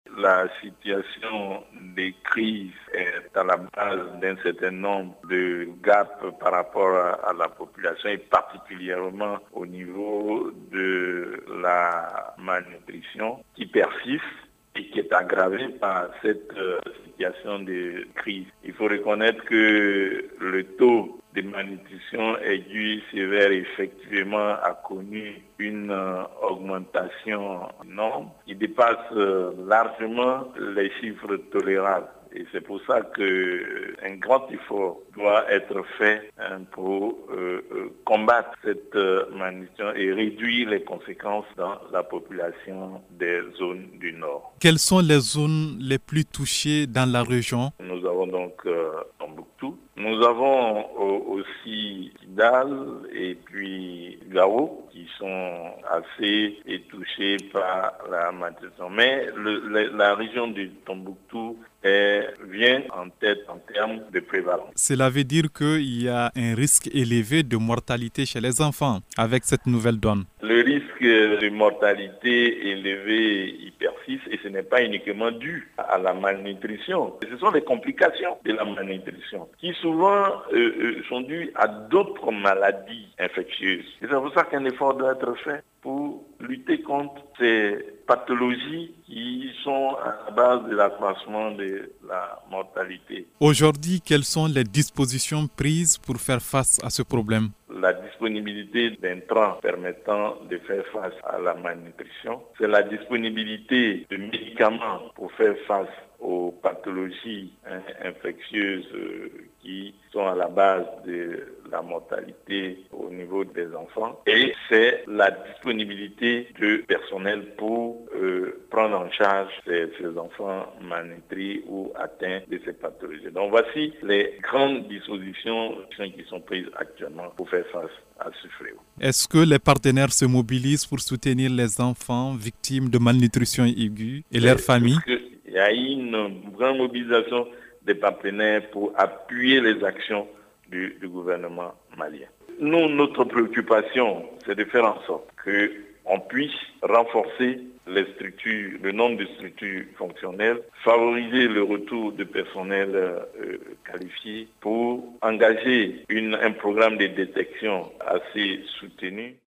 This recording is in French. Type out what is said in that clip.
La situation des crises est à la base d'un certain nombre de gaps par rapport à la population et particulièrement au niveau de la malnutrition qui persiste et qui est aggravée par cette situation de crise. Il faut reconnaître que le taux de malnutrition aiguë sévère effectivement a connu une augmentation énorme. Il dépasse largement les chiffres tolérables. Et c'est pour ça qu'un grand effort doit être fait pour combattre cette malnutrition et réduire les conséquences dans la population des zones du Nord. Quelles sont les zones les plus touchées dans la région? Nous avons donc Tombouctou. Nous avons aussi Kidal et puis Gao qui sont assez touchés par la malnutrition. Mais la région de Tombouctou vient en tête en termes de prévalence. Cela veut dire qu'il y a un risque élevé de mortalité chez les enfants avec cette nouvelle donne. Le risque de mortalité élevé y persiste et ce n'est pas uniquement dû à la malnutrition. Ce sont les complications de la malnutrition qui souvent sont dues à d'autres maladies infectieuses. Et c'est pour ça qu'un effort doit être fait pour lutter contre ces pathologies qui sont à la base de l'accroissement de la mortalité. Aujourd'hui, quelles sont les dispositions prises pour faire face à ce problème? La disponibilité d'intrants permettant de faire face à la malnutrition, c'est la disponibilité de médicaments pour faire face aux pathologies infectieuses qui sont à la base de la mortalité au niveau des enfants. Et c'est la disponibilité de personnel pour prendre en charge ces enfants malnutris ou atteints de ces pathologies. Donc voici les grandes dispositions qui sont prises actuellement pour faire face à ce fléau. Est-ce que les partenaires se mobilisent pour soutenir les enfants victimes de malnutrition aiguë et leurs familles? Il y a une grande mobilisation des partenaires pour appuyer les actions du gouvernement malien. Nous, notre préoccupation, c'est de faire en sorte qu'on puisse renforcer les structures, le nombre de structures fonctionnelles, favoriser le retour de personnel qualifié pour engager un programme de détection assez soutenu.